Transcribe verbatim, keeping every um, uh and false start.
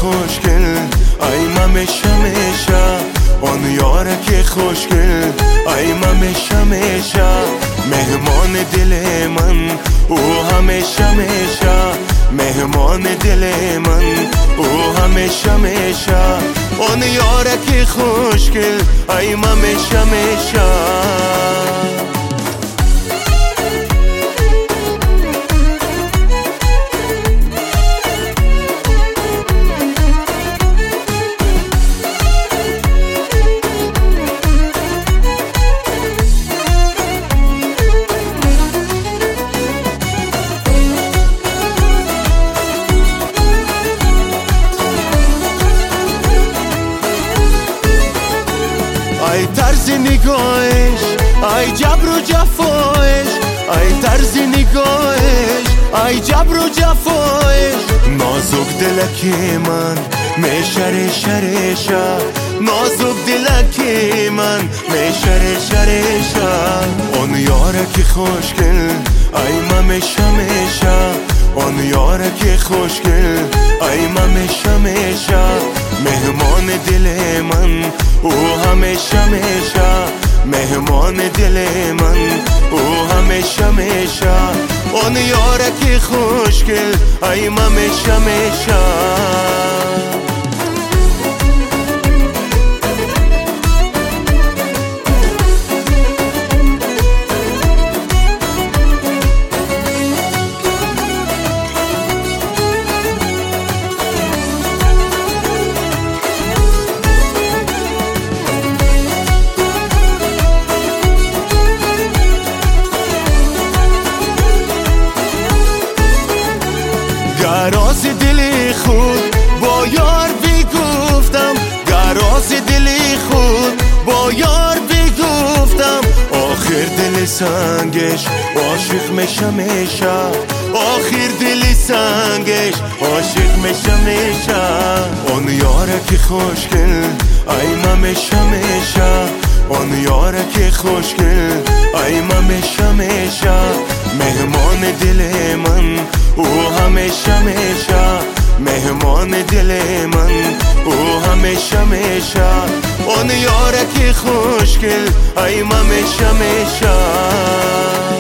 خوشگل ای ممشا مشا اون یارک خوشگل ای ممشا مشا مهمان دل من او همیشه مشا مهمان دل من او همیشه مشا اون یارک خوشگل ای ممشا مشا ای طرز نگاهش ای جبر و جفایش ای طرز نگاهش ای جبر و جفایش نازک دلکی من میشره شرشا نازک دلکی من میشره شرشا اون یارک خوشگل ای ممشا مشا اون یارک خوشگل ای ممشا مشا مهمان دل من او همیشه میشا مهمان دل من او همیشه میشا اون یارک خوشگل ای ممشا مشا گراز دل خود با یار بگفتم گراز دل خود با یار بگفتم آخر دل سنگش عاشق میشه میشه آخر دل سنگش عاشق میشه میشه اون یارک خوشگل ای ممشا میشه اون یارک خوشگل ای ممشا میشه مهمان دل من او همیشه میشا مهمان دل من او همیشه میشا اون یارک خوشگل ای ممشا میشا